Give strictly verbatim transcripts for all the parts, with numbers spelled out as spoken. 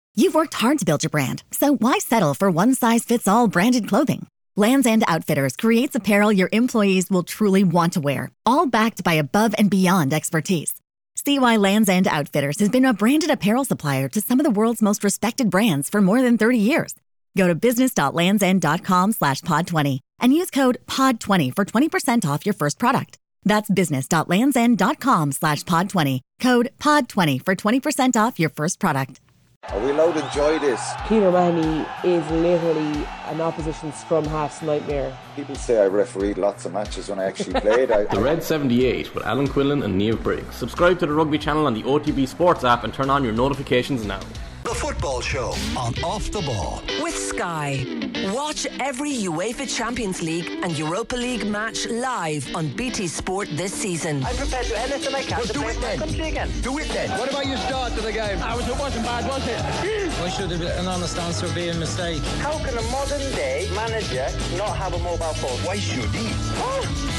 You've worked hard to build your brand, so why settle for one-size-fits-all branded clothing? Lands' End Outfitters creates apparel your employees will truly want to wear, all backed by above-and-beyond expertise. See why Lands' End Outfitters has been a branded apparel supplier to some of the world's most respected brands for more than thirty years. Go to business.landsend.com slash pod 20 and use code pod twenty for twenty percent off your first product. That's business.landsend.com slash pod 20. Code pod twenty for twenty percent off your first product. Are we allowed to enjoy this? Peter O'Mahony is literally an opposition scrum half's nightmare. People say I refereed lots of matches when I actually played. I, the Red seventy-eight with Alan Quillan and Niamh Briggs. Subscribe to the Rugby channel on the O T B Sports app and turn on your notifications now. The Football Show on Off the Ball. With Sky. Watch every UEFA Champions League and Europa League match live on B T Sport this season. I'm prepared to do anything I can well, to do play it then. my country again. Do it then. What about your start to the game? I was, it wasn't bad, was it? Why should an honest answer be a mistake? How can a modern day manager not have a mobile phone? Why should he? Oh.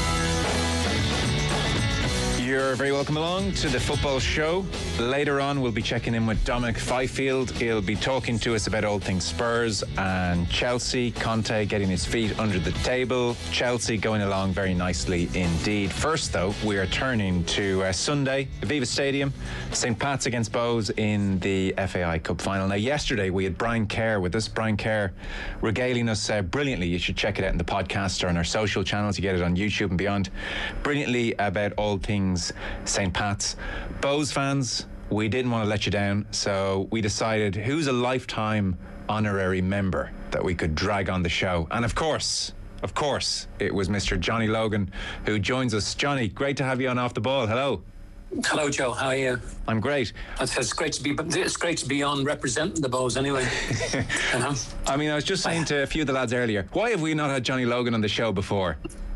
You're very welcome along to the Football Show. Later on, we'll be checking in with Dominic Fifield. He'll be talking to us about all things Spurs and Chelsea. Conte getting his feet under the table. Chelsea going along very nicely indeed. First, though, we are turning to uh, Sunday, Aviva Stadium, Saint Pat's against Bows in the F A I Cup final. Now, yesterday, we had Brian Kerr with us. Brian Kerr regaling us uh, brilliantly. You should check it out in the podcast or on our social channels. You get it on YouTube and beyond. Brilliantly about all things Saint Pat's. Bows fans, we didn't want to let you down, so we decided who's a lifetime honorary member that we could drag on the show. And of course, of course, it was Mister Johnny Logan who joins us. Johnny, great to have you on Off the Ball. Hello. Hello, Joe. How are you? I'm great. It's, it's great to be. It's great to be on representing the Bows, anyway. You know? I mean, I was just saying to a few of the lads earlier, why have we not had Johnny Logan on the show before?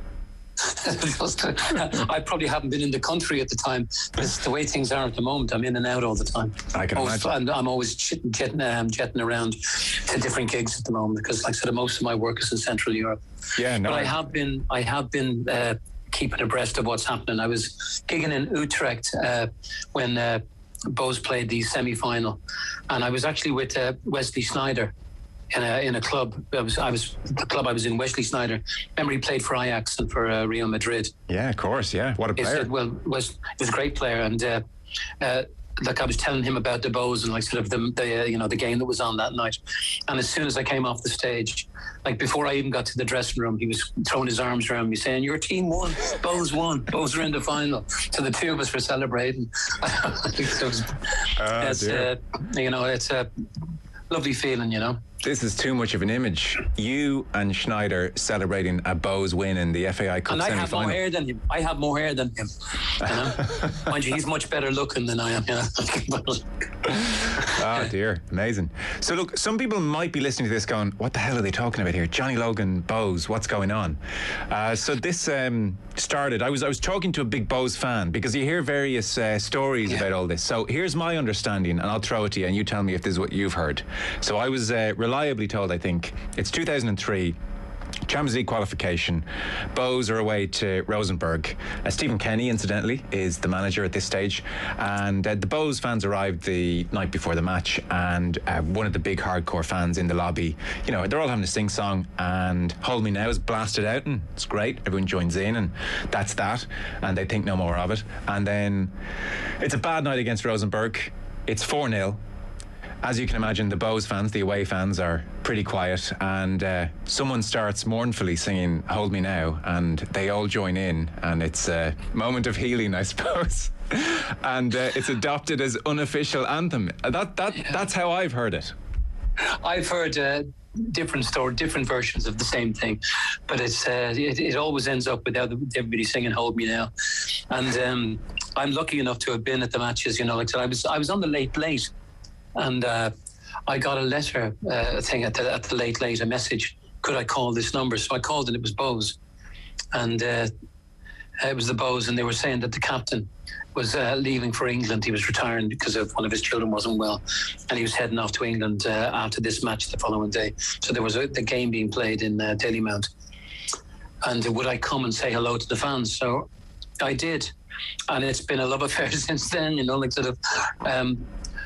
I probably haven't been in the country at the time. It's the way things are at the moment. I'm in and out all the time. I can always, imagine. I'm always jetting, um, jetting around to different gigs at the moment because, like I said, most of my work is in Central Europe. Yeah, no. But I have been. I have been. Uh, keeping abreast of what's happening. I was gigging in Utrecht uh, when uh, Bows played the semi-final, and I was actually with uh, Wesley Sneijder in a in a club. I was I was the club I was in. Wesley Sneijder. Remember, he played for Ajax and for uh, Real Madrid. Yeah, of course. Yeah, what a player. Said, well, was he was a great player, and uh, uh, like I was telling him about the Bows and like sort of the, the uh, you know the game that was on that night. And as soon as I came off the stage, like before I even got to the dressing room, he was throwing his arms around me saying, "Your team won, Bows won, Bows are in the final." So the two of us were celebrating. it was, oh, it's, uh, you know, it's a lovely feeling, you know. This is too much of an image. You and Sneijder celebrating a Bows win in the F A I Cup and semi-final. I have more hair than him. I have more hair than him. You know? Mind you, he's much better looking than I am. You know? Oh dear, amazing. So look, some people might be listening to this going, what the hell are they talking about here? Johnny Logan, Bows, what's going on? Uh, so this um, started, I was I was talking to a big Bows fan because you hear various uh, stories yeah. about all this. So here's my understanding, and I'll throw it to you and you tell me if this is what you've heard. So I was uh, reliably told, I think, it's two thousand three, Champions League qualification. Bows are away to Rosenborg. Uh, Stephen Kenny, incidentally, is the manager at this stage. And uh, the Bows fans arrived the night before the match, and uh, one of the big hardcore fans in the lobby, you know, they're all having a sing song, and Hold Me Now is blasted out, and it's great. Everyone joins in, and that's that. And they think no more of it. And then it's a bad night against Rosenborg. It's four nil. As you can imagine, the Bows fans, the away fans, are pretty quiet, and uh, someone starts mournfully singing Hold Me Now, and they all join in, and it's a moment of healing, I suppose. And uh, it's adopted as unofficial anthem. That that yeah. That's how I've heard it. I've heard uh, different story, different versions of the same thing, but it's uh, it, it always ends up with everybody singing "Hold Me Now," and um, I'm lucky enough to have been at the matches. You know, like I said, I was I was on the late late. And uh, I got a letter, uh, a thing at the, at the late, late, a message. Could I call this number? So I called and it was Bows. And uh, it was the Bows, and they were saying that the captain was uh, leaving for England. He was retiring because of one of his children wasn't well. And he was heading off to England uh, after this match the following day. So there was a, the game being played in uh, Dalymount. And would I come and say hello to the fans? So I did. And it's been a love affair since then, you know, like sort of... Um,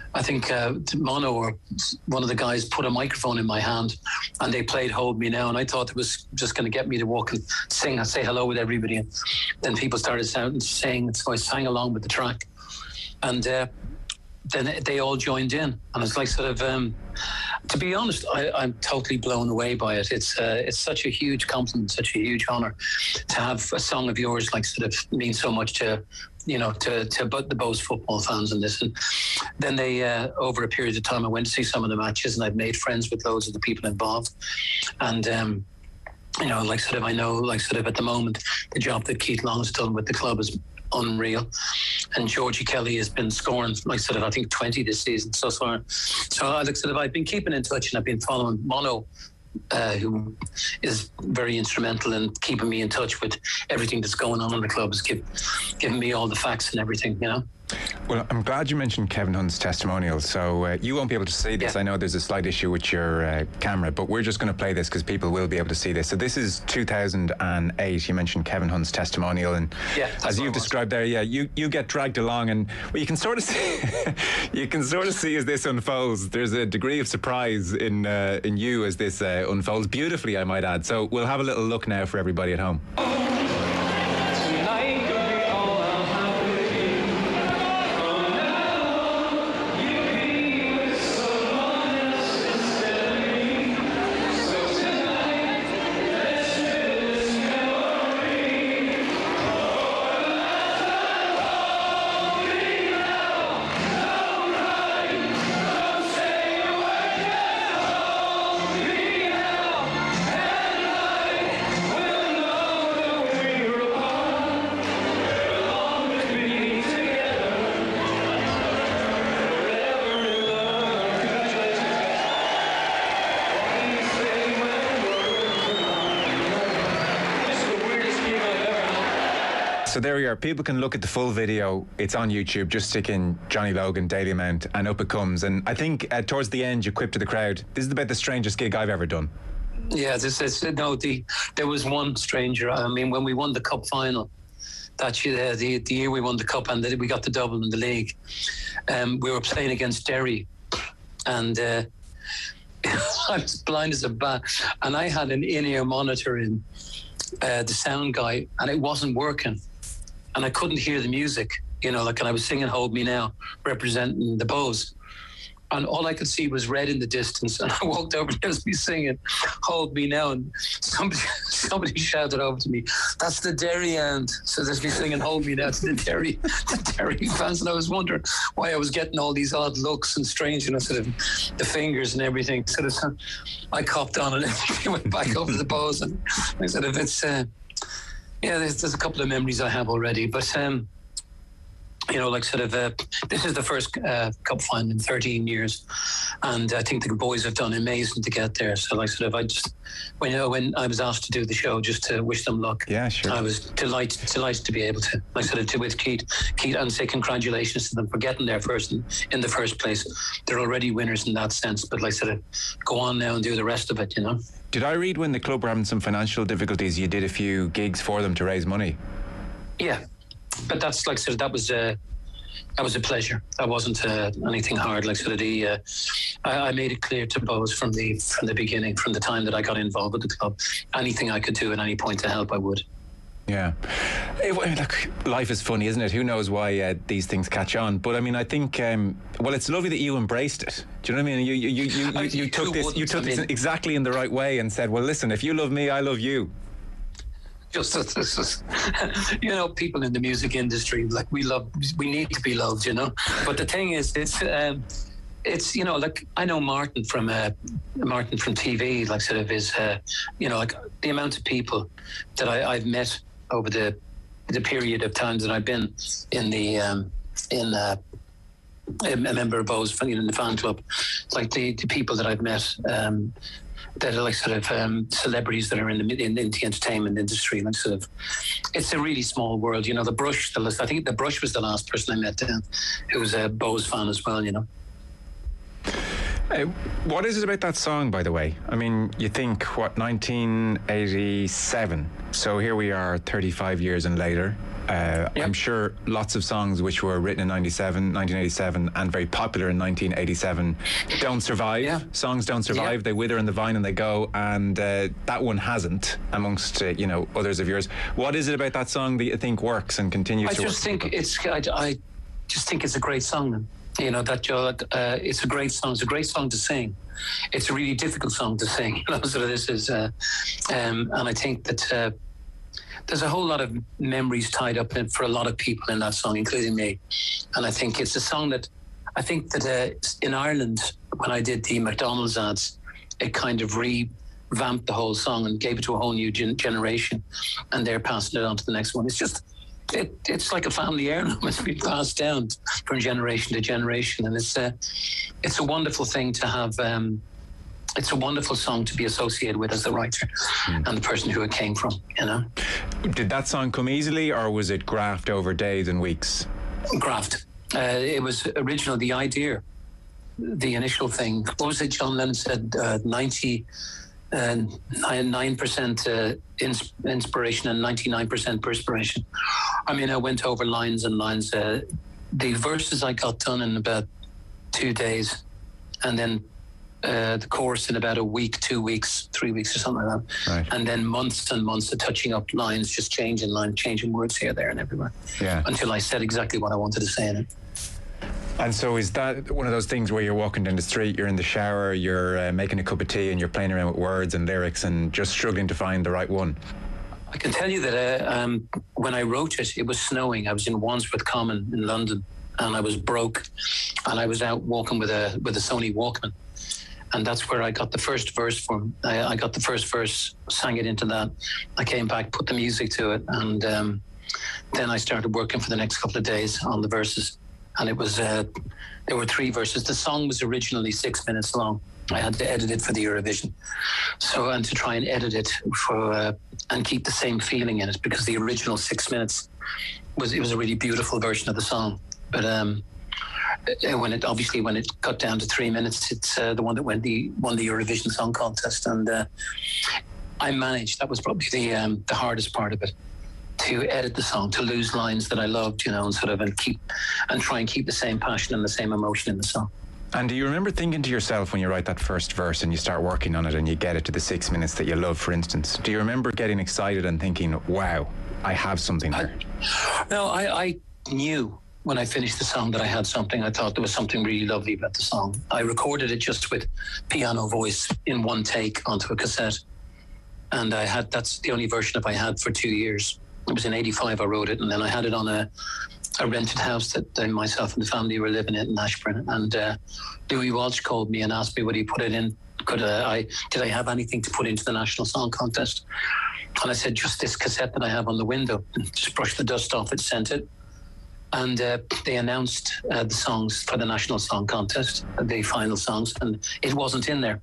I think uh, Mono or one of the guys put a microphone in my hand and they played Hold Me Now, and I thought it was just going to get me to walk and sing and say hello with everybody, and then people started sound, saying, so I sang along with the track, and uh, then they all joined in, and it's like sort of um, to be honest, I, I'm totally blown away by it. It's uh, it's such a huge compliment, such a huge honor to have a song of yours like sort of mean so much to, you know, to to the Bohs football fans and this. And then they, uh, over a period of time, I went to see some of the matches, and I've made friends with loads of the people involved. And um, you know, like sort of, I know, like sort of at the moment, the job that Keith Long's done with the club is unreal, and Georgie Kelly has been scoring like sort of I think twenty this season so far. So I like sort of I've been keeping in touch, and I've been following Mono, uh, who is very instrumental in keeping me in touch with everything that's going on in the club, is give, giving me all the facts and everything, you know. Well, I'm glad you mentioned Kevin Hunt's testimonial. So uh, you won't be able to see this. Yeah. I know there's a slight issue with your uh, camera, but we're just going to play this because people will be able to see this. So this is two thousand eight. You mentioned Kevin Hunt's testimonial, and yeah, as you've described there, yeah, you, you get dragged along, and what you can sort of see, you can sort of see as this unfolds. There's a degree of surprise in uh, in you as this uh, unfolds beautifully, I might add. So we'll have a little look now for everybody at home. So there we are. People can look at the full video. It's on YouTube. Just stick in Johnny Logan, Daily Amount, and up it comes. And I think uh, towards the end, you quipped to the crowd, this is about the strangest gig I've ever done. Yeah, this is, no, the, there was one stranger. I mean, when we won the cup final, that year, the, the year we won the cup and the, we got the double in the league, um, we were playing against Derry. And uh, I was blind as a bat. And I had an in-ear monitor in, uh, the sound guy, and it wasn't working. And I couldn't hear the music, you know, like, and I was singing Hold Me Now, representing the Bohs. And all I could see was red in the distance. And I walked over and there was me singing Hold Me Now. And somebody somebody shouted over to me, that's the Derry end. So there's me singing Hold Me Now to the Derry, the Derry fans. And I was wondering why I was getting all these odd looks and strange, you know, sort of the fingers and everything. So I copped on and everything went back over the Bohs. And I said, if it's... Uh, Yeah, there's, there's a couple of memories I have already, but um, you know, like sort of, uh, this is the first uh, cup final in thirteen years, and I think the boys have done amazing to get there. So, like sort of, I just when you know, when I was asked to do the show, just to wish them luck. Yeah, sure. I was delighted, delighted to be able to, like sort of, to with Keith, Keith, and say congratulations to them for getting there first in, in the first place. They're already winners in that sense, but like sort of, go on now and do the rest of it, you know. Did I read when the club were having some financial difficulties, you did a few gigs for them to raise money? Yeah, but that's like sort of, that was uh, that was a pleasure. That wasn't uh, anything hard. Like sort of the, uh, I, I made it clear to Bohs from the from the beginning, from the time that I got involved with the club, anything I could do at any point to help, I would. Yeah. Hey, well, look, life is funny, isn't it? Who knows why uh, these things catch on? But I mean, I think, um, well, it's lovely that you embraced it. Do you know what I mean? You you you you, you, you took this you took this exactly in the right way and said, well, listen, if you love me, I love you. Just, just, just you know, people in the music industry, like we love, we need to be loved, you know. But the thing is, it's. Um, It's, you know, like I know Martin from uh, Martin from T V, like sort of is, uh, you know, like the amount of people that I, I've met over the the period of times that I've been in the um, in uh, a member of Bohs, you know, in the fan club, like the, the people that I've met um, that are like sort of um, celebrities that are in the in, in the entertainment industry, like sort of, it's a really small world, you know. The Brush, the list, I think the Brush was the last person I met then, who was a Bohs fan as well, you know. Uh, what is it about that song, by the way? I mean, you think, what, nineteen eighty-seven? So here we are, thirty-five years and later. Uh, yep. I'm sure lots of songs which were written in ninety-seven, nineteen eighty-seven and very popular in nineteen eighty-seven don't survive. Yeah. Songs don't survive. Yeah. They wither in the vine and they go, and uh, that one hasn't, amongst uh, you know others of yours. What is it about that song that you think works and continues I to work? I just think it's I, I just think it's a great song. You know that uh, it's a great song. It's a great song to sing. It's a really difficult song to sing. You know, so this is, uh, um, and I think that uh, there's a whole lot of memories tied up in for a lot of people in that song, including me. And I think it's a song that I think that uh, in Ireland, when I did the McDonald's ads, it kind of revamped the whole song and gave it to a whole new gen- generation, and they're passing it on to the next one. It's just. It, it's like a family heirloom. It's been passed down from generation to generation, and it's a, it's a wonderful thing to have. Um, it's a wonderful song to be associated with as the writer mm. and the person who it came from. You know, did that song come easily, or was it graft over days and weeks? Graft. Uh, it was original. The idea, the initial thing. What was it? John Lennon said uh, ninety. Uh, nine percent uh, ins- inspiration and ninety-nine percent perspiration. I mean, I went over lines and lines. Uh, the verses I got done in about two days, and then uh, the chorus in about a week, two weeks, three weeks or something like that. Right. And then months and months of touching up lines, just changing lines, changing words here, there, and everywhere. Yeah. Until I said exactly what I wanted to say in it. And so is that one of those things where you're walking down the street, you're in the shower, you're uh, making a cup of tea and you're playing around with words and lyrics and just struggling to find the right one? I can tell you that uh, um, when I wrote it, it was snowing. I was in Wandsworth Common in London, and I was broke, and I was out walking with a with a Sony Walkman. And that's where I got the first verse from. I, I got the first verse, sang it into that. I came back, put the music to it, and um, then I started working for the next couple of days on the verses. And it was, uh, there were three verses. The song was originally six minutes long. I had to edit it for the Eurovision. So, and to try and edit it for, uh, and keep the same feeling in it, because the original six minutes was, it was a really beautiful version of the song. But um, when it, obviously when it cut down to three minutes, it's uh, the one that went the, won the Eurovision Song Contest. And uh, I managed, that was probably the, um, the hardest part of it, to edit the song, to lose lines that I loved, you know, and sort of and keep and try and keep the same passion and the same emotion in the song. And do you remember thinking to yourself when you write that first verse and you start working on it and you get it to the six minutes that you love, for instance, do you remember getting excited and thinking, wow, I have something here? I, no, I, I knew when I finished the song that I had something. I thought there was something really lovely about the song. I recorded it just with piano voice in one take onto a cassette. And I had, that's the only version of I had for two years. It was in eighty-five I wrote it, and then I had it on a, a rented house that uh, myself and the family were living in in Ashburn. And uh, Louis Walsh called me and asked me would he put it in, could uh, I, did I have anything to put into the National Song Contest? And I said, just this cassette that I have on the window. Just brush the dust off it, sent it. And uh, they announced uh, the songs for the National Song Contest, the final songs, and it wasn't in there.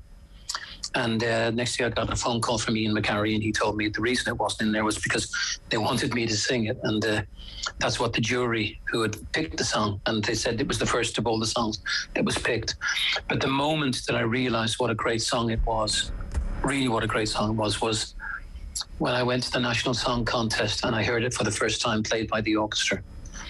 And uh, next year I got a phone call from Ian McCarry, and he told me the reason it wasn't in there was because they wanted me to sing it. And uh, that's what the jury who had picked the song, and they said it was the first of all the songs that was picked. But the moment that I realised what a great song it was, really what a great song it was, was when I went to the National Song Contest and I heard it for the first time played by the orchestra.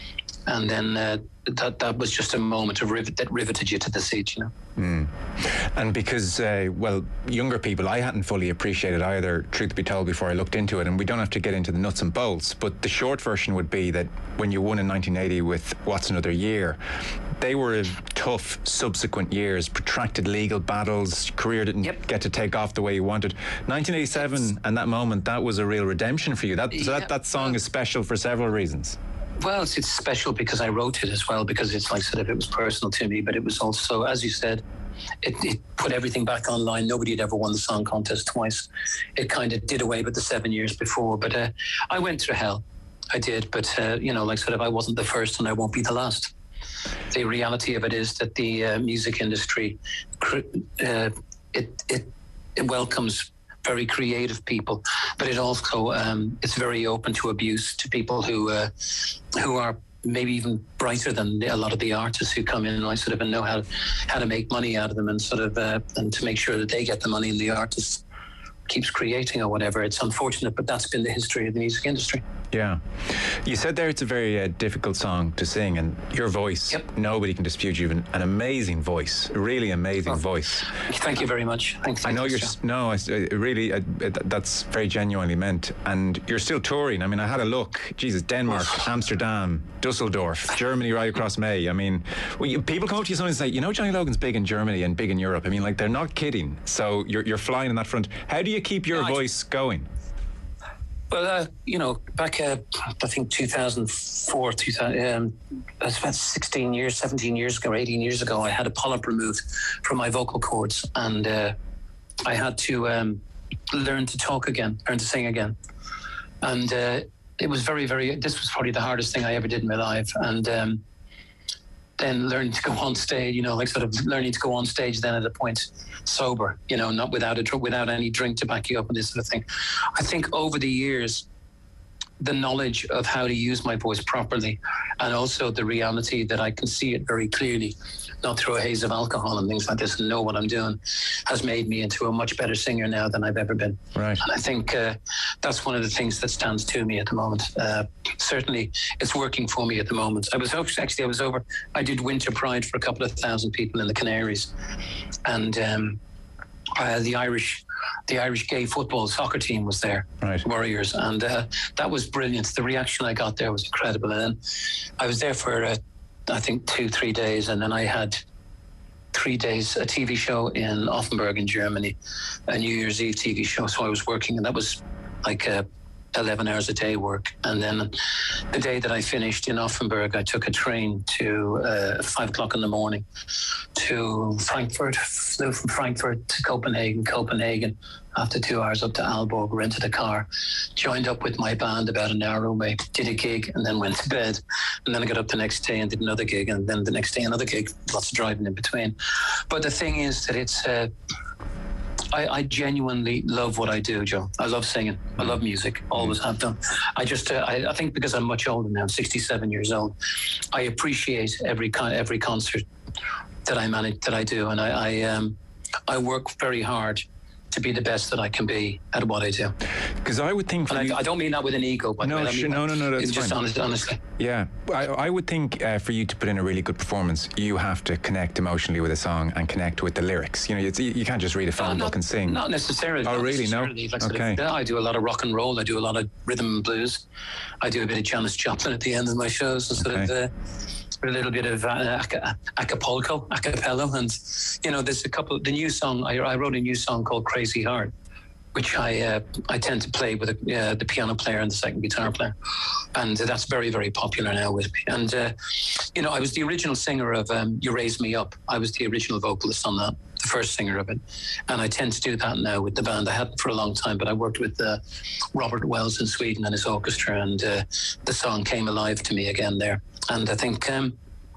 And then uh, that that was just a moment of rivet, that riveted you to the seat, you know. Mm. And because, uh, well, younger people, I hadn't fully appreciated either, truth be told, before I looked into it, and we don't have to get into the nuts and bolts, but the short version would be that when you won in nineteen eighty with What's Another Year, they were tough subsequent years, protracted legal battles, career didn't yep. get to take off the way you wanted. nineteen eighty-seven and that moment, that was a real redemption for you. That, so yeah. that, that song is special for several reasons. Well, it's, it's special because I wrote it as well, because it's like sort of, it was personal to me, but it was also, as you said, it, it put everything back online. Nobody had ever won the song contest twice. It kind of did away with the seven years before, but uh, I went through hell. I did, but uh, you know, like sort of, I wasn't the first and I won't be the last. The reality of it is that the uh, music industry, uh, it, it, it welcomes very creative people, but it also um, it's very open to abuse, to people who uh, who are maybe even brighter than a lot of the artists who come in and I sort of know how how to make money out of them, and sort of uh, and to make sure that they get the money and the artist keeps creating or whatever. It's unfortunate, but that's been the history of the music industry. Yeah. You said there it's a very uh, difficult song to sing, and your voice, yep. nobody can dispute you. An, an amazing voice, a really amazing oh. voice. Thank you very much. Thanks. I know you're, s- no, I, uh, really, uh, that's very genuinely meant. And you're still touring. I mean, I had a look. Jesus, Denmark, Amsterdam, Dusseldorf, Germany, right across May. I mean, well, you, people come up to you sometimes and say, you know, Johnny Logan's big in Germany and big in Europe. I mean, like, they're not kidding. So you're, you're flying on that front. How do you keep your no, voice I, going? Well, uh, you know, back, uh, I think two thousand four, two thousand, um, that's about sixteen years, seventeen years ago, eighteen years ago, I had a polyp removed from my vocal cords, and uh, I had to um, learn to talk again, learn to sing again. And uh, it was very, very, this was probably the hardest thing I ever did in my life. And um, then learning to go on stage, you know, like sort of learning to go on stage then at a point sober, you know, not without a without any drink to back you up and this sort of thing. I think over the years, the knowledge of how to use my voice properly, and also the reality that I can see it very clearly, not through a haze of alcohol and things like this, and know what I'm doing, has made me into a much better singer now than I've ever been. Right. And I think uh, that's one of the things that stands to me at the moment. Uh, certainly, it's working for me at the moment. I was actually, I was over, I did Winter Pride for a couple of thousand people in the Canaries, and um, uh, the Irish the Irish gay football soccer team was there, right. Warriors, and uh, that was brilliant. The reaction I got there was incredible. And then I was there for, uh, I think, two, three days, and then I had three days, a T V show in Offenburg in Germany, a New Year's Eve T V show, so I was working, and that was like uh, eleven hours a day work. And then the day that I finished in Offenburg, I took a train to uh, five o'clock in the morning to Frankfurt, flew from Frankfurt to Copenhagen, Copenhagen, after two hours up to Aalborg, rented a car, joined up with my band about an hour away, did a gig, and then went to bed. And then I got up the next day and did another gig, and then the next day another gig, lots of driving in between. But the thing is that it's... Uh, I, I genuinely love what I do, Joe. I love singing. I love music. Always have done. I just, uh, I, I think because I'm much older now, I'm sixty-seven years old, I appreciate every con- every concert that I manage, that I do, and I, I, um, I work very hard to be the best that I can be at what I do. Because I would think... For and you, I, I don't mean that with an ego, but no, I mean, no, no, no, that's it's just fine. honest, honestly. Yeah, I, I would think uh, for you to put in a really good performance, you have to connect emotionally with a song and connect with the lyrics. You know, it's, you can't just read a phone no, book and sing. Not necessarily. Oh, not really? Necessarily. No? Like okay. Sort of, yeah, I do a lot of rock and roll. I do a lot of rhythm and blues. I do a bit of Janis Joplin at the end of my shows, and sort okay. of... Uh, a little bit of uh, Acapulco, acapella, and you know, there's a couple. The new song I, I wrote a new song called "Crazy Heart," which I uh, I tend to play with a, uh, the piano player and the second guitar player, and uh, that's very very popular now with me. And uh, you know, I was the original singer of um, "You Raise Me Up." I was the original vocalist on that, the first singer of it, and I tend to do that now with the band. I hadn't for a long time, but I worked with uh, Robert Wells in Sweden and his orchestra, and uh, the song came alive to me again there. And I think, um,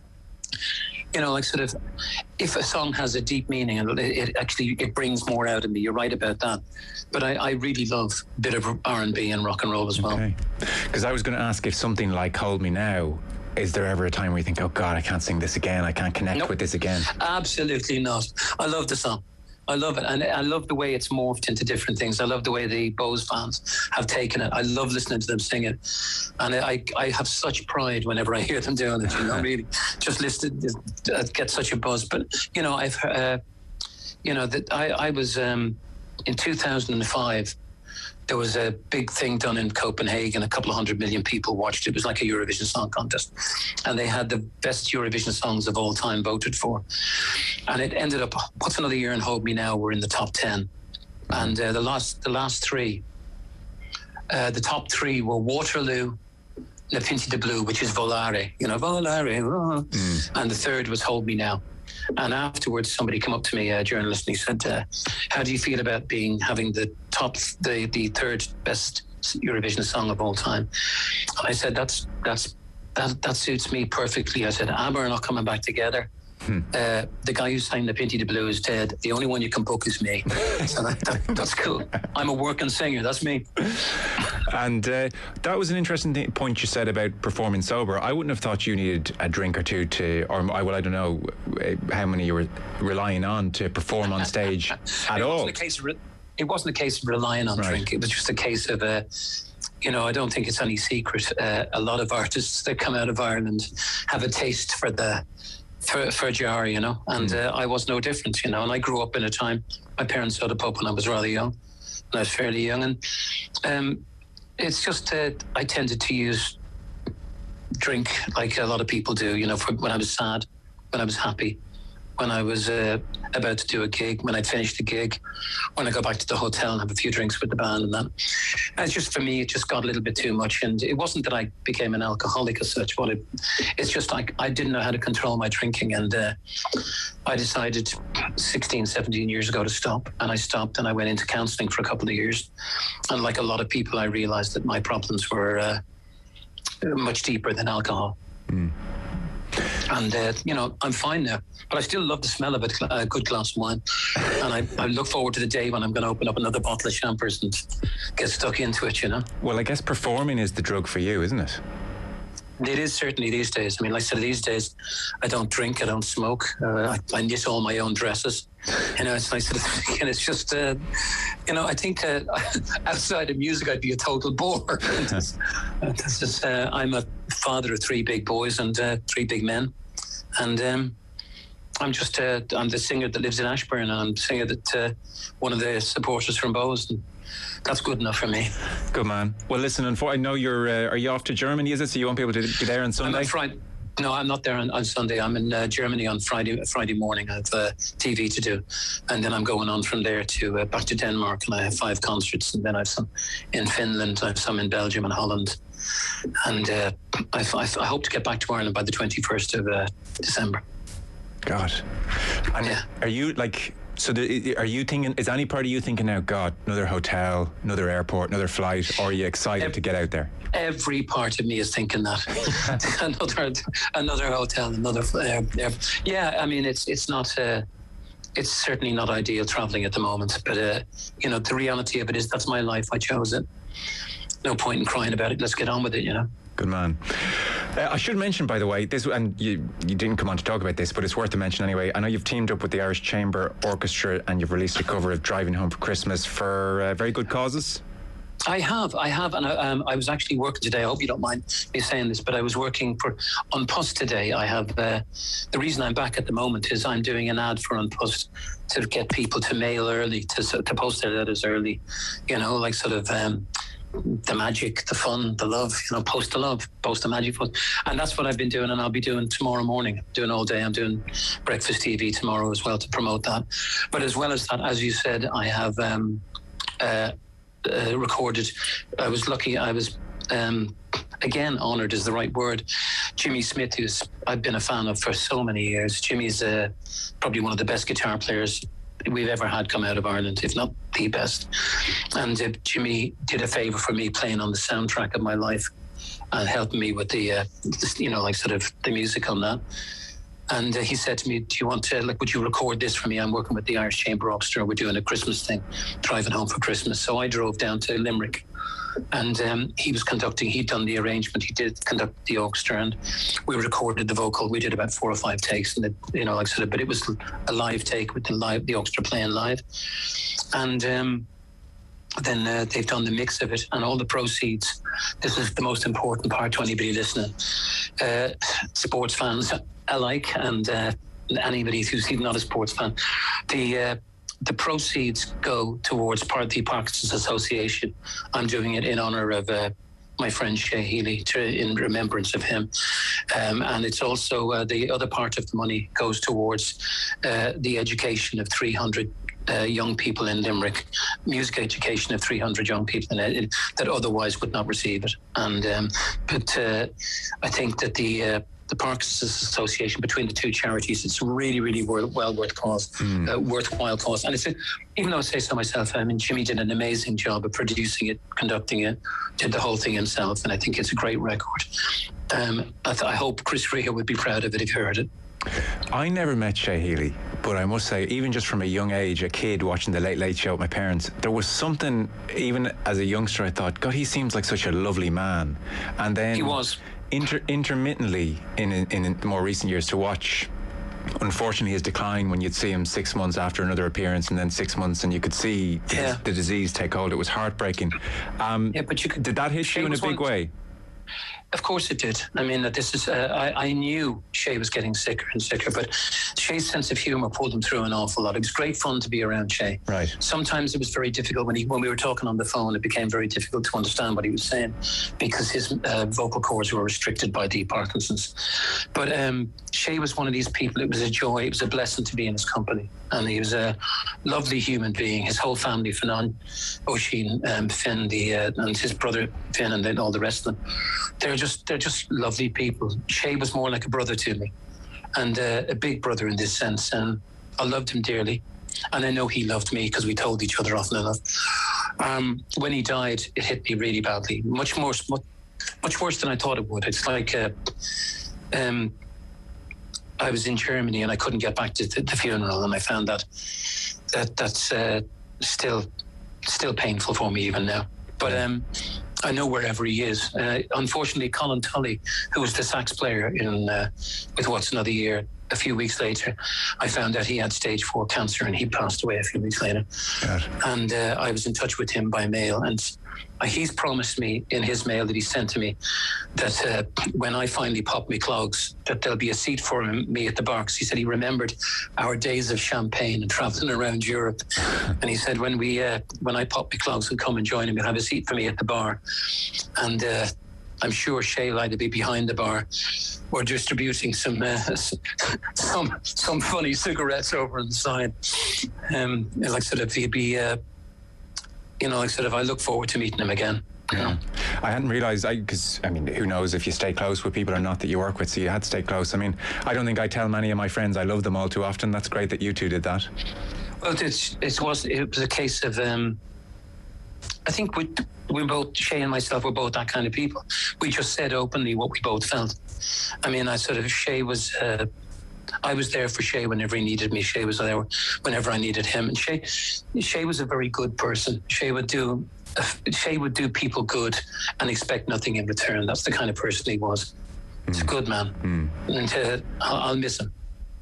you know, like sort of, if a song has a deep meaning, and it, it actually, it brings more out of me. You're right about that. But I, I really love a bit of R and B and rock and roll as well. Okay. Because I was going to ask if something like Hold Me Now, is there ever a time where you think, oh God, I can't sing this again, I can't connect nope. with this again? Absolutely not. I love the song. I love it, and I love the way it's morphed into different things. I love the way the Bose fans have taken it. I love listening to them sing it, and I I have such pride whenever I hear them doing it. You know, really, just listen, uh, get such a buzz. But you know, I've uh, you know that I I was um, in two thousand five. There was a big thing done in Copenhagen. A couple of hundred million people watched it. It was like a Eurovision Song Contest. And they had the best Eurovision songs of all time voted for. And it ended up, What's Another Year and Hold Me Now were in the top ten. And uh, the last the last three, uh, the top three were Waterloo, La Pinti de Blue, which is Volare, you know, Volare. Oh. Mm. And the third was Hold Me Now. And afterwards, somebody came up to me, a journalist, and he said, uh, how do you feel about being having the top, the, the third best Eurovision song of all time? And I said, that's that's that that suits me perfectly. I said, ABBA are not coming back together. Hmm. Uh, the guy who signed the Pinti de Blue is dead. The only one you can book is me. So that, that, that's cool. I'm a working singer. That's me. And uh, that was an interesting thing, point you said about performing sober. I wouldn't have thought you needed a drink or two to, or well, I don't know how many you were relying on to perform on stage at it all. Wasn't a case of re- it wasn't a case of relying on right. drink. It was just a case of uh, you know, I don't think it's any secret. Uh, a lot of artists that come out of Ireland have a taste for the for, for jar, you know, and uh, I was no different, you know. And I grew up in a time, my parents had a pub when I was rather young, and I was fairly young, and um, it's just that I tended to use drink like a lot of people do, you know, for when I was sad, when I was happy, when I was uh, about to do a gig, when I'd finished the gig, when I go back to the hotel and have a few drinks with the band and that. And it's just, for me, it just got a little bit too much. And it wasn't that I became an alcoholic as such, but it, it's just like I didn't know how to control my drinking. And uh, I decided sixteen, seventeen years ago to stop. And I stopped and I went into counselling for a couple of years. And like a lot of people, I realised that my problems were uh, much deeper than alcohol. Mm. And, uh, you know, I'm fine now. But I still love the smell of it, a good glass of wine. And I, I look forward to the day when I'm going to open up another bottle of Champers and get stuck into it, you know. Well, I guess performing is the drug for you, isn't it? It is certainly these days. I mean, like I said, these days, I don't drink, I don't smoke. Uh, I, I knit all my own dresses. You know, it's nice. And it's just, uh, you know, I think uh, outside of music, I'd be a total bore. this, this is, uh, I'm a father of three big boys and uh, three big men. And um, I'm just, uh, I'm the singer that lives in Ashburn. And I'm the singer that uh, one of the supporters from Bows. And that's good enough for me. Good man. Well, listen, I know you're, uh, are you off to Germany, is it? So you won't be able to be there on Sunday? I'm on Friday. No, I'm not there on, on Sunday. I'm in uh, Germany on Friday Friday morning. I have uh, T V to do. And then I'm going on from there to uh, back to Denmark, and I have five concerts. And then I have some in Finland, I have some in Belgium and Holland. And uh, I, I, I hope to get back to Ireland by the twenty-first of uh, December. God. And yeah. Are you like... So the, are you thinking, is any part of you thinking now, God, another hotel, another airport, another flight, or are you excited every, to get out there? Every part of me is thinking that. another another hotel, another uh, uh, yeah, I mean, it's it's not, uh, it's certainly not ideal traveling at the moment, but, uh, you know, the reality of it is that's my life. I chose it. No point in crying about it. Let's get on with it, you know. Good man. Uh, I should mention, by the way, this, and you, you didn't come on to talk about this, but it's worth a mention anyway. I know you've teamed up with the Irish Chamber Orchestra and you've released a cover of Driving Home for Christmas for uh, very good causes. I have, I have, and I, um, I was actually working today. I hope you don't mind me saying this, but I was working for An Post today. I have uh, the reason I'm back at the moment is I'm doing an ad for An Post to get people to mail early, to to post their letters early. You know, like sort of. Um, the magic, the fun, the love, you know, post the love, post the magic fun. And that's what I've been doing, and I'll be doing tomorrow morning, I'm doing all day. I'm doing breakfast T V tomorrow as well to promote that. But as well as that, as you said, I have um, uh, uh, recorded, I was lucky, I was, um, again, honoured is the right word. Jimmy Smith, who's I've been a fan of for so many years. Jimmy's uh, probably one of the best guitar players we've ever had come out of Ireland, if not the best. And uh, Jimmy did a favour for me playing on the soundtrack of my life and helping me with the, uh, you know, like sort of the music on that. And uh, he said to me, do you want to, like, would you record this for me? I'm working with the Irish Chamber Orchestra. We're doing a Christmas thing, Driving Home for Christmas. So I drove down to Limerick. And um, he was conducting, he'd done the arrangement, he did conduct the orchestra, and we recorded the vocal. We did about four or five takes, and it, you know, like sort of, but it was a live take with the live, the orchestra playing live. And um, then uh, they've done the mix of it, and all the proceeds, this is the most important part to anybody listening, uh, sports fans alike, and uh, anybody who's even not a sports fan, the uh, the proceeds go towards part of the Parkinson's Association. I'm doing it in honour of uh, my friend Shay Healy, to, in remembrance of him. Um, and it's also uh, the other part of the money goes towards uh, the education of three hundred uh, young people in Limerick, music education of three hundred young people in, in, that otherwise would not receive it. And um, but uh, I think that the uh, the Parkinson's Association, between the two charities, it's really, really well, well worth cause, mm. uh, worthwhile cause. And it's a, even though I say so myself, I mean, Jimmy did an amazing job of producing it, conducting it, did the whole thing himself, and I think it's a great record. Um, I, th- I hope Chris Rea would be proud of it if you heard it. I never met Shay Healy, but I must say, even just from a young age, a kid watching the Late Late Show with my parents, there was something, even as a youngster, I thought, God, he seems like such a lovely man. And then he was. Inter- intermittently in, in in more recent years to watch unfortunately his decline when you'd see him six months after another appearance and then six months and you could see Yeah. the disease take hold. It was heartbreaking. Um, Yeah, but you could. did that hit Shay you in a was big one- way? Of course it did. I mean, that this is. Uh, I, I knew Shay was getting sicker and sicker, but Shay's sense of humour pulled him through an awful lot. It was great fun to be around Shay. Right. Sometimes it was very difficult when he when we were talking on the phone. It became very difficult to understand what he was saying because his uh, vocal cords were restricted by deep Parkinson's. But um, Shay was one of these people. It was a joy. It was a blessing to be in his company, and he was a lovely human being. His whole family, Finan, Oisin, um, Finn, the uh, and his brother Finn, and then all the rest of them. They're just they're just lovely people. Shay was more like a brother to me, and uh, a big brother in this sense. And I loved him dearly, and I know he loved me because we told each other often enough. Um, when he died, it hit me really badly, much more, much, much worse than I thought it would. It's like uh, um, I was in Germany and I couldn't get back to the, the funeral, and I found that that that's uh, still still painful for me even now. But um, I know wherever he is. Uh, unfortunately, Colin Tully, who was the sax player in uh, with What's Another Year, a few weeks later, I found out he had stage four cancer and he passed away a few weeks later. God. And uh, I was in touch with him by mail, and uh, he's promised me in his mail that he sent to me that uh, when I finally pop my clogs, that there'll be a seat for him, me at the bar. 'Cause he said he remembered our days of champagne and travelling around Europe. And he said when we uh, when I pop my clogs and come and join him, he'll have a seat for me at the bar. And uh, I'm sure Shay will either be behind the bar or distributing some uh, some some funny cigarettes over on the side. Um, like sort of he'd be, uh, you know, like sort of I look forward to meeting him again. You know? I hadn't realised, because, I, I mean, who knows if you stay close with people or not that you work with, so you had to stay close. I mean, I don't think I tell many of my friends I love them all too often. That's great that you two did that. Well, it's, it, was, it was a case of, um, I think we, we both, Shay and myself, were both that kind of people. We just said openly what we both felt. I mean, I sort of, Shay was, uh, I was there for Shay whenever he needed me. Shay was there whenever I needed him. And Shay, Shay was a very good person. Shay would do, uh, Shay would do people good and expect nothing in return. That's the kind of person he was. He's mm. a good man. Mm. And uh, I'll, I'll miss him.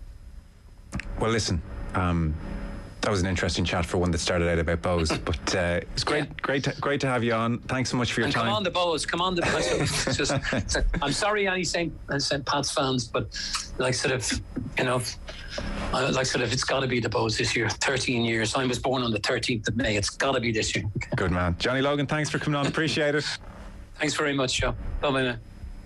Well, listen, um, that was an interesting chat for one that started out about Bows, but uh, it's great, yeah. great, to, great to have you on. Thanks so much for your and time. Come on, the Bows, come on, the Bows. Just, I'm sorry, any Saint Saint Pat's fans, but like sort of, you know, like sort of, it's got to be the Bows this year. thirteen years. I was born on the thirteenth of May. It's got to be this year. Good man, Johnny Logan. Thanks for coming on. Appreciate it. Thanks very much, Joe. Bye, man.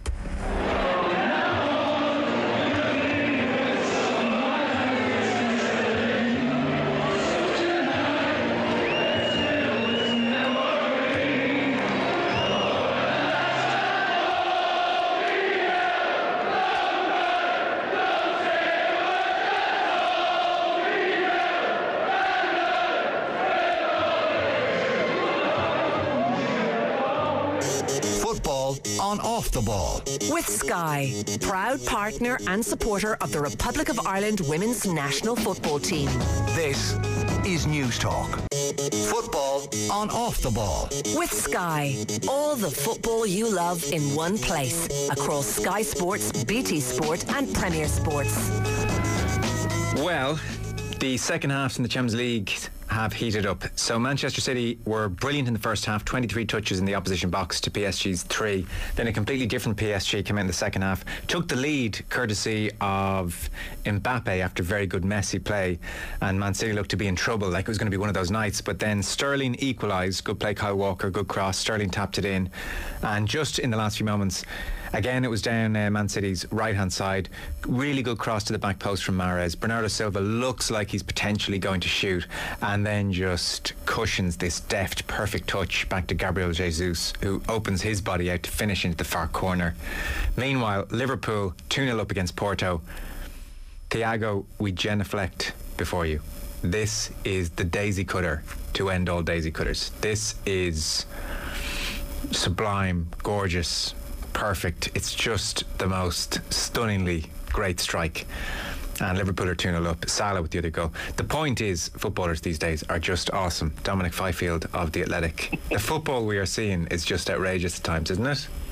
On Off the Ball. With Sky, proud partner and supporter of the Republic of Ireland women's national football team. This is News Talk. Football on Off the Ball. With Sky, all the football you love in one place. Across Sky Sports, B T Sport and Premier Sports. Well, the second halves in the Champions League have heated up. So Manchester City were brilliant in the first half, twenty-three touches in the opposition box to P S G's three. Then a completely different P S G came in the second half, took the lead courtesy of Mbappe after very good Messi play, and Man City looked to be in trouble, like it was going to be one of those nights. But then Sterling equalised, good play Kyle Walker, good cross, Sterling tapped it in, and just in the last few moments, again it was down uh, Man City's right hand side, really good cross to the back post from Mahrez. Bernardo Silva looks like he's potentially going to shoot, and then just cushions this deft perfect touch back to Gabriel Jesus, who opens his body out to finish into the far corner. Meanwhile, Liverpool two nil up against Porto. Thiago, we genuflect before you. This is the daisy cutter to end all daisy cutters. This is sublime, gorgeous, perfect. It's just the most stunningly great strike. And Liverpool are two nil up. Salah with the other goal. The point is, footballers these days are just awesome. Dominic Fifield of The Athletic. The football we are seeing is just outrageous at times, isn't it?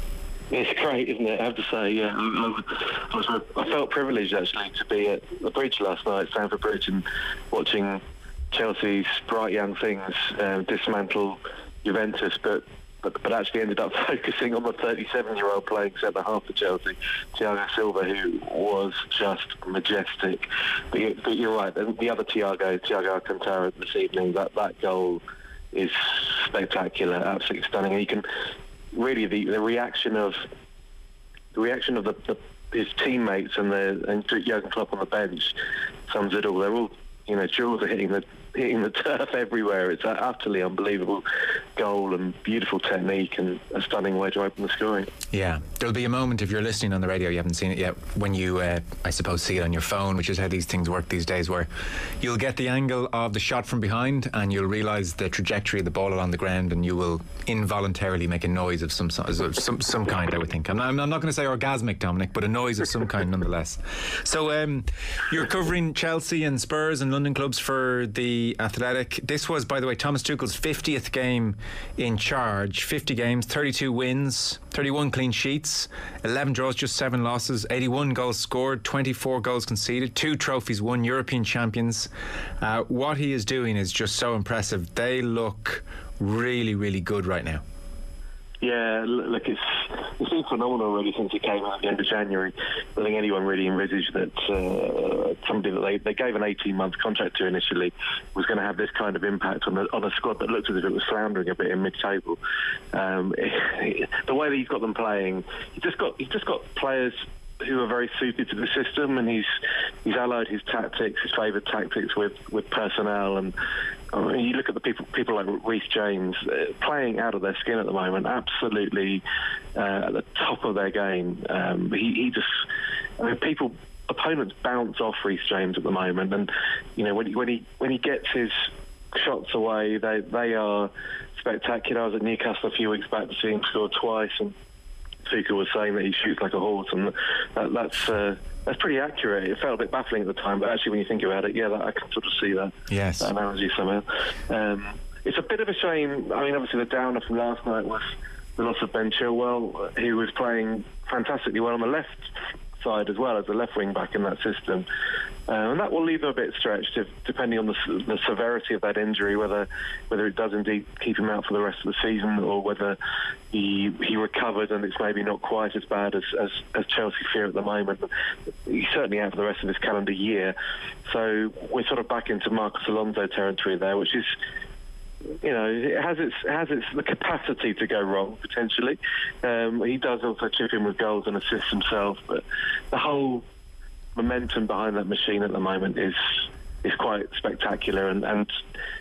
It's great, isn't it? I have to say, yeah. I, I, was, I felt privileged actually to be at the bridge last night, Stamford Bridge, and watching Chelsea's bright young things um, dismantle Juventus, but, but but actually ended up focusing on the thirty-seven-year-old playing centre half for Chelsea, Thiago Silva, who was just majestic. But, you, but you're right, the, the other Thiago, Thiago Alcantara this evening, that, that goal is spectacular, absolutely stunning. And you can really the, the reaction of the reaction of the, the his teammates and the and Jurgen Klopp on the bench sums it all. They're all, you know, jaws are hitting the hitting the turf everywhere. It's an utterly unbelievable goal and beautiful technique and a stunning way to open the scoring. Yeah, there'll be a moment, if you're listening on the radio, you haven't seen it yet, when you, uh, I suppose, see it on your phone, which is how these things work these days, where you'll get the angle of the shot from behind and you'll realise the trajectory of the ball along the ground, and you will involuntarily make a noise of some some some kind, I would think. I'm not, I'm not going to say orgasmic, Dominic, but a noise of some kind nonetheless. So um, you're covering Chelsea and Spurs and London clubs for the Athletic. This was, by the way, Thomas Tuchel's fiftieth game in charge. fifty games, thirty-two wins, thirty-one clean sheets, eleven draws, just seven losses, eighty-one goals scored, twenty-four goals conceded, two trophies won, European champions. Uh, what he is doing is just so impressive. They look really, really good right now. Yeah, look, it's it's been phenomenal already since he came out at the end of January. I don't think anyone really envisaged that uh, somebody that they, they gave an eighteen-month contract to initially was going to have this kind of impact on, the, on a squad that looked as if it was floundering a bit in mid-table. Um, it, it, the way that he's got them playing, he's just got he's just got players who are very suited to the system, and he's he's allied his tactics, his favoured tactics, with, with personnel. And I mean, you look at the people people like Reece James uh, playing out of their skin at the moment, absolutely uh, at the top of their game. Um, he, he just, I mean, people, opponents bounce off Reece James at the moment, and you know when he when he when he gets his shots away, they they are spectacular. I was at Newcastle a few weeks back to see him score twice, and Tuchel was saying that he shoots like a horse, and that, that's uh, that's pretty accurate. It felt a bit baffling at the time, but actually when you think about it, yeah, that, I can sort of see that, yes. that analogy somehow. Um, it's a bit of a shame. I mean, obviously the downer from last night was the loss of Ben Chilwell, who was playing fantastically well on the left side as well as the left wing back in that system. Uh, and that will leave him a bit stretched if, depending on the, the severity of that injury, whether whether it does indeed keep him out for the rest of the season, or whether he he recovered and it's maybe not quite as bad as, as, as Chelsea fear at the moment. But he's certainly out for the rest of this calendar year. So we're sort of back into Marcos Alonso territory there, which is, you know, it has its it has its the capacity to go wrong potentially. Um, he does also chip in with goals and assists himself, but the whole momentum behind that machine at the moment is is quite spectacular. And, and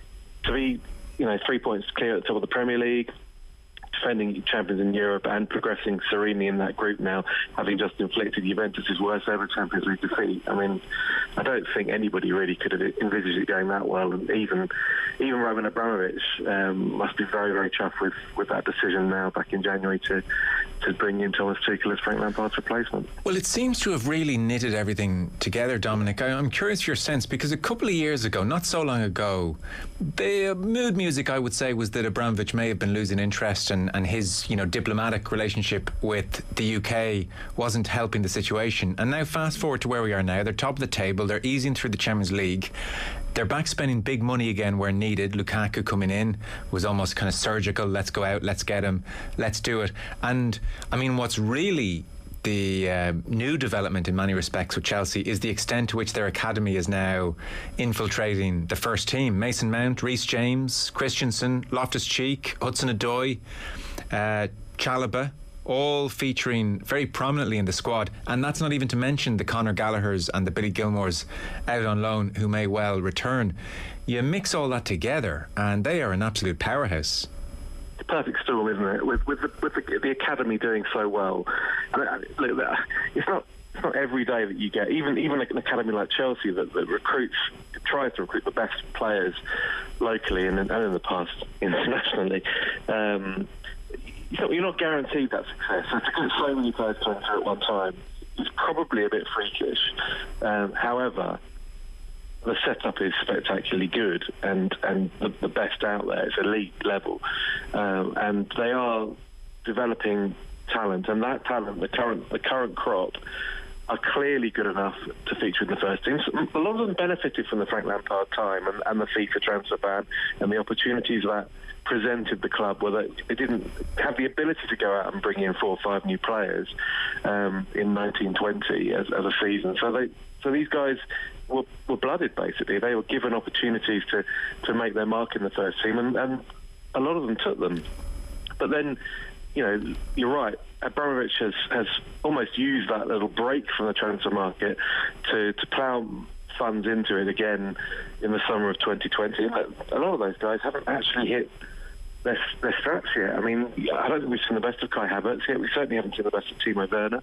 to be, you know, three points clear at the top of the Premier League, defending champions in Europe, and progressing serenely in that group now, having just inflicted Juventus' worst ever Champions League defeat. I mean, I don't think anybody really could have envisaged it going that well, and even even Roman Abramovich um, must be very, very chuffed with, with that decision now back in January to to bring in Thomas Tuchel as Frank Lampard's replacement. Well, it seems to have really knitted everything together, Dominic. I, I'm curious for your sense, because a couple of years ago, not so long ago, the mood music, I would say, was that Abramovich may have been losing interest, and, and his, you know, diplomatic relationship with the U K wasn't helping the situation. And now fast forward to where we are now. They're top of the table. They're easing through the Champions League. They're back spending big money again where needed. Lukaku coming in was almost kind of surgical. Let's go out, let's get him, let's do it. And I mean, what's really the uh, new development in many respects with Chelsea is the extent to which their academy is now infiltrating the first team. Mason Mount, Reece James, Christensen, Loftus-Cheek, Hudson-Odoi, uh, Chalobah, all featuring very prominently in the squad. And that's not even to mention the Conor Gallaghers and the Billy Gilmores out on loan, who may well return. You mix all that together and they are an absolute powerhouse. It's a perfect storm, isn't it? With with the, with the, the academy doing so well. And look, it's not it's not every day that you get even even an academy like Chelsea that, that recruits tries to recruit the best players locally and, and in the past internationally. Um, You're not guaranteed that success. So to get so many players playing through at one time is probably a bit freakish. Um, however, the setup is spectacularly good, and, and the, the best out there is elite level. Um, and they are developing talent, and that talent, the current the current crop, are clearly good enough to feature in the first team. A lot of them benefited from the Frank Lampard time and, and the FIFA transfer ban and the opportunities that presented the club, where they, they didn't have the ability to go out and bring in four or five new players um, in nineteen twenty as, as a season. So they, so these guys were, were blooded, basically. They were given opportunities to, to make their mark in the first team, and, and a lot of them took them. But then, you know, you're right, Abramovich has, has almost used that little break from the transfer market to, to plough funds into it again in the summer of twenty twenty. A lot of those guys haven't actually hit their, their straps yet. I mean, I don't think we've seen the best of Kai Havertz yet. We certainly haven't seen the best of Timo Werner.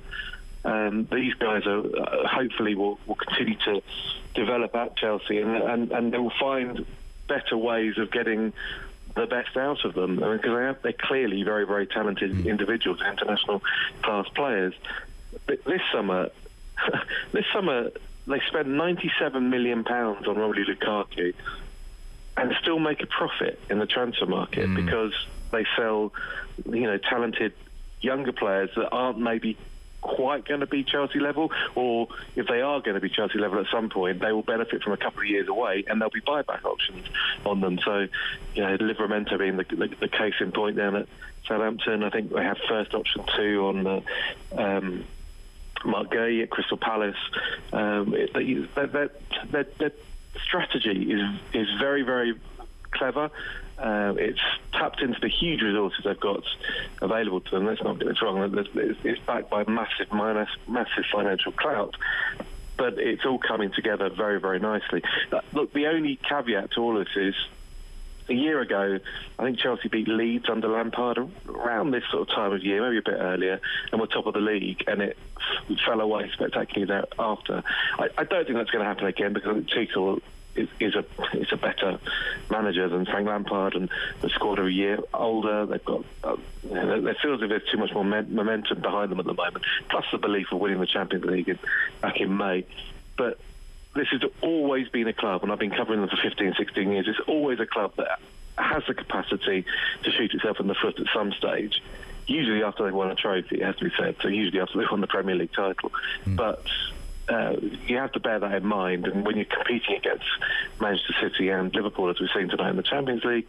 Um, these guys are uh, hopefully will, will continue to develop at Chelsea, and, and, and they will find better ways of getting the best out of them, because I mean, they have, they're clearly very, very talented mm. individuals, international class players. But this summer, this summer they spent ninety-seven million pounds on Romelu Lukaku and still make a profit in the transfer market mm. because they sell, you know, talented younger players that aren't maybe quite going to be Chelsea level, or if they are going to be Chelsea level at some point, they will benefit from a couple of years away, and there'll be buyback options on them. So, you know, Livramento being the, the, the case in point down at Southampton. I think they have first option two on the um, Mark Gueye at Crystal Palace. Um, it, their, their, their, their strategy is is very, very clever. Uh, it's tapped into the huge resources they've got available to them. Let's not get this wrong. It's, it's backed by massive, minus, massive financial clout, but it's all coming together very, very nicely. Uh, look, the only caveat to all of this is, a year ago, I think Chelsea beat Leeds under Lampard around this sort of time of year, maybe a bit earlier, and were top of the league, and it fell away spectacularly thereafter. I, I don't think that's going to happen again, because I think Tuchel is, is a is a better manager than Frank Lampard, and the squad are a year older. They've got uh, you know, it feels as if there's too much more momentum behind them at the moment, plus the belief of winning the Champions League in, back in May. But this has always been a club, and I've been covering them for fifteen, sixteen years, it's always a club that has the capacity to shoot itself in the foot at some stage, usually after they've won a trophy, it has to be said, so usually after they've won the Premier League title. Mm. But uh, you have to bear that in mind, and when you're competing against Manchester City and Liverpool, as we've seen tonight in the Champions League,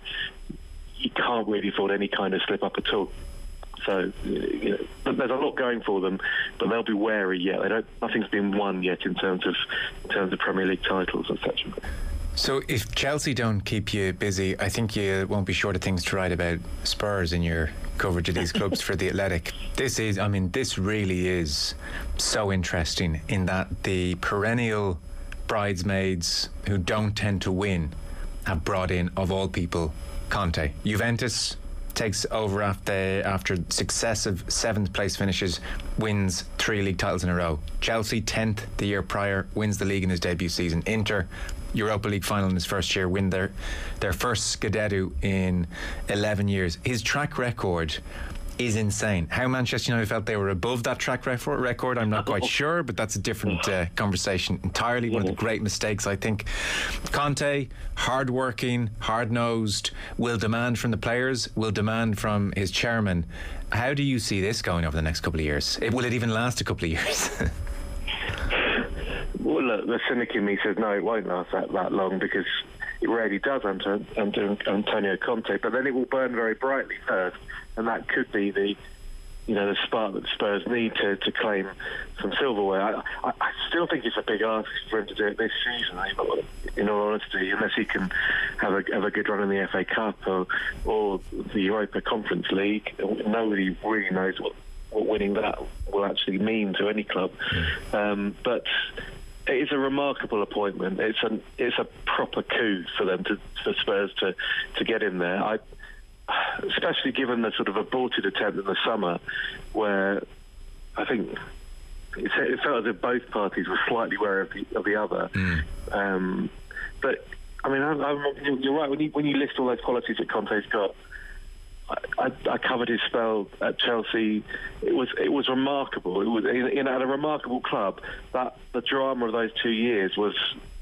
you can't really afford any kind of slip-up at all. So, you know, but there's a lot going for them, but they'll be wary yet. They don't. Nothing's been won yet in terms of in terms of Premier League titles, et cetera. So, if Chelsea don't keep you busy, I think you won't be short of things to write about Spurs in your coverage of these clubs for The Athletic. This is, I mean, this really is so interesting in that the perennial bridesmaids who don't tend to win have brought in, of all people, Conte. Juventus takes over after after successive seventh place finishes, wins three league titles in a row. Chelsea, tenth the year prior, wins the league in his debut season. Inter, Europa League final in his first year, win their their first Scudetto in eleven years. His track record is insane. How Manchester United felt they were above that track record, I'm not quite sure, but that's a different uh, conversation entirely. One of the great mistakes, I think. Conte, hard-working, hard-nosed, will demand from the players, will demand from his chairman. How do you see this going over the next couple of years? It, will it even last a couple of years? Well, look, the cynic in me says no, it won't last that, that long, because it rarely does under, under Antonio Conte, but then it will burn very brightly first, and that could be the, you know, the spark that Spurs need to, to claim some silverware. I, I, I still think it's a big ask for him to do it this season, in all honesty, unless he can have a have a good run in the F A Cup or or the Europa Conference League. Nobody really knows what, what winning that will actually mean to any club. Um, but it is a remarkable appointment. It's an it's a proper coup for them to for Spurs to to get in there. I, especially given the sort of aborted attempt in the summer, where I think it, it felt as if both parties were slightly wary of the, of the other. Mm. Um, but I mean, I, I, you're right when you when you list all those qualities that Conte's got. I, I, I covered his spell at Chelsea. It was it was remarkable. It was in, in at a remarkable club. That the drama of those two years was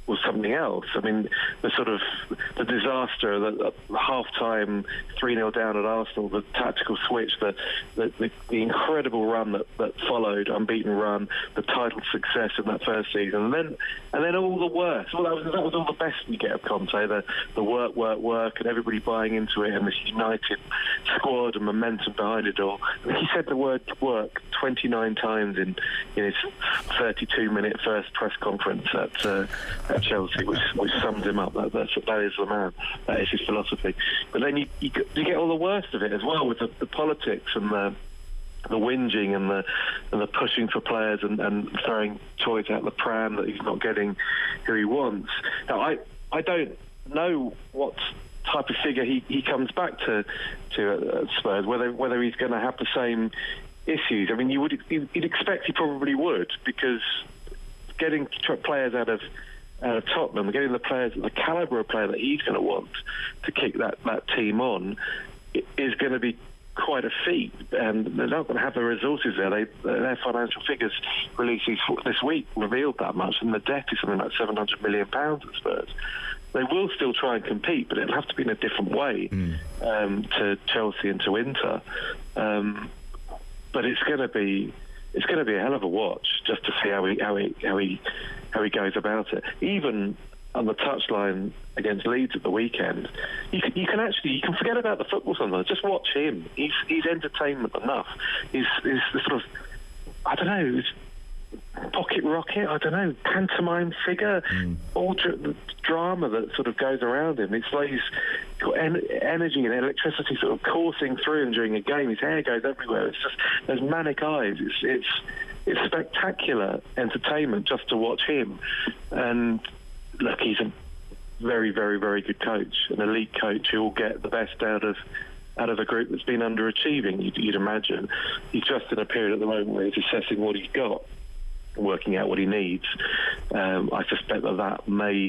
was something else. I mean, the sort of the disaster, the, the half-time three nil down at Arsenal, the tactical switch, the the, the, the incredible run that, that followed, unbeaten run, the title success in that first season, and then and then all the worst. Well, that was that was all the best you get of Conte, the the work, work, work, and everybody buying into it, and this united squad and momentum behind it all. I mean, he said the word work twenty-nine times in, in his thirty-two minute first press conference at uh, at Chelsea, which which sums him up. That that's, that is the man. That is his philosophy. But then you you, you get all the worst of it as well, with the, the politics and the the whinging and the and the pushing for players and, and throwing toys out the pram that he's not getting who he wants. Now, I I don't know what type of figure he, he comes back to to uh, Spurs, whether whether he's going to have the same issues. I mean, you would you'd expect he probably would, because getting players out of out of Tottenham, getting the players, the calibre of player that he's going to want to kick that, that team on, is going to be quite a feat, and they're not going to have the resources there. They, their financial figures released this week revealed that much, and the debt is something like seven hundred million pounds at Spurs. They will still try and compete, but it'll have to be in a different way mm. um, to Chelsea and to Inter. Um, but it's going to be it's going to be a hell of a watch just to see how he how he how he how he goes about it. Even on the touchline against Leeds at the weekend, you can, you can actually you can forget about the football sometimes. Just watch him. He's he's entertainment enough. He's he's the sort of I don't know. Pocket rocket, I don't know, pantomime figure, mm. all dr- drama that sort of goes around him. It's like he's got en- energy and electricity sort of coursing through him during a game. His hair goes everywhere. It's just those manic eyes. It's it's it's spectacular entertainment just to watch him. And look, he's a very, very, very good coach, an elite coach who will get the best out of out of a group that's been underachieving, you'd, you'd imagine. He's just in a period at the moment where he's assessing what he's got, working out what he needs. Um, I suspect that that may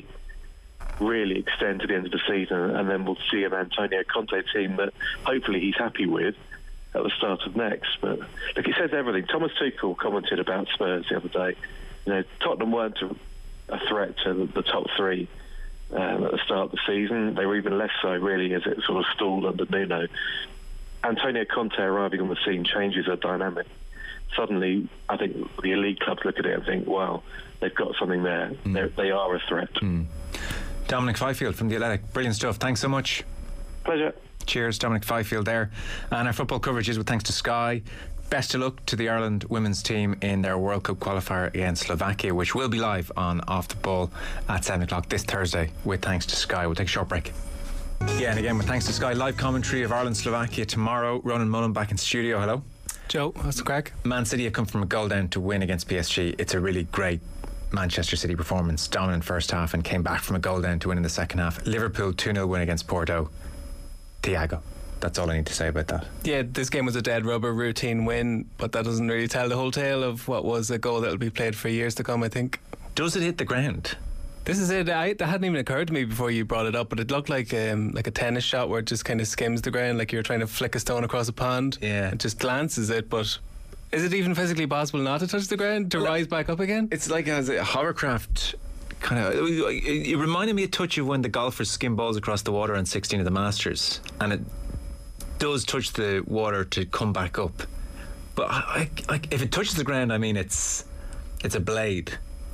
really extend to the end of the season, and then we'll see an Antonio Conte team that hopefully he's happy with at the start of next. But look, it says everything. Thomas Tuchel commented about Spurs the other day. You know, Tottenham weren't a, a threat to the, the top three um, at the start of the season. They were even less so, really, as it sort of stalled under Nuno. Antonio Conte arriving on the scene changes the dynamic. Suddenly, I think the elite clubs look at it and think, wow, they've got something there. Mm. They are a threat. Mm. Dominic Fifield from The Athletic. Brilliant stuff. Thanks so much. Pleasure. Cheers, Dominic Fifield there. And our football coverage is with thanks to Sky. Best of luck to the Ireland women's team in their World Cup qualifier against Slovakia, which will be live on Off the Ball at seven o'clock this Thursday with thanks to Sky. We'll take a short break. Yeah, and again with thanks to Sky, live commentary of Ireland-Slovakia tomorrow. Ronan Mullen back in studio. Hello. Joe, what's the crack? Man City have come from a goal down to win against P S G. It's a really great Manchester City performance. Dominant first half and came back from a goal down to win in the second half. Liverpool two nil win against Porto. Thiago. That's all I need to say about that. Yeah, this game was a dead rubber routine win, but that doesn't really tell the whole tale of what was a goal that will be played for years to come, I think. Does it hit the ground? This is it. I, that hadn't even occurred to me before you brought it up, but it looked like um, like a tennis shot where it just kind of skims the ground, like you're trying to flick a stone across a pond. Yeah. It just glances it, but is it even physically possible not to touch the ground, to rise back up again? It's like as a hovercraft kind of. It reminded me a touch of when the golfers skim balls across the water on sixteen of the Masters, and it does touch the water to come back up. But I, I, if it touches the ground, I mean, it's it's a blade.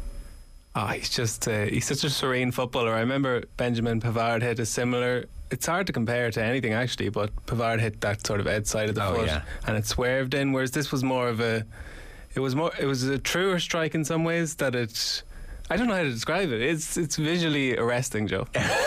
Oh, he's just uh, he's such a serene footballer. I remember Benjamin Pavard hit a similar. It's hard to compare to anything actually, but Pavard hit that sort of outside of the oh, foot, yeah. and it swerved in. Whereas this was more of a, it was more, it was a truer strike in some ways. That it, I don't know how to describe it. It's it's visually arresting, Joe.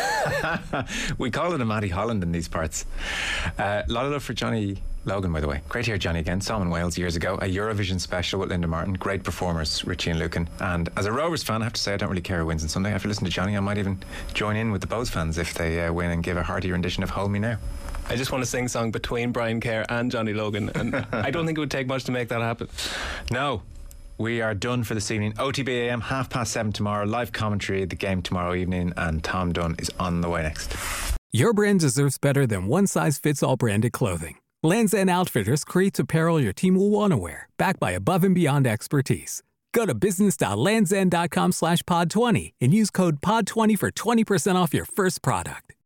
We call it a Matty Holland in these parts. A uh, lot of love for Johnny Logan, by the way. Great to hear Johnny again. Saw him in Wales years ago. A Eurovision special with Linda Martin. Great performers, Richie and Lucan. And as a Rovers fan, I have to say I don't really care who wins on Sunday. After listening to Johnny, I might even join in with the Bows fans if they uh, win and give a hearty rendition of Hold Me Now. I just want to sing a song between Brian Kerr and Johnny Logan, and I don't think it would take much to make that happen. No. We are done for this evening. O T B A M, half past seven tomorrow. Live commentary of the game tomorrow evening, and Tom Dunn is on the way next. Your brand deserves better than one-size-fits-all branded clothing. Lands' End Outfitters creates apparel your team will want to wear, backed by above-and-beyond expertise. Go to business.landsend.com slash pod 20 and use code pod twenty for twenty percent off your first product.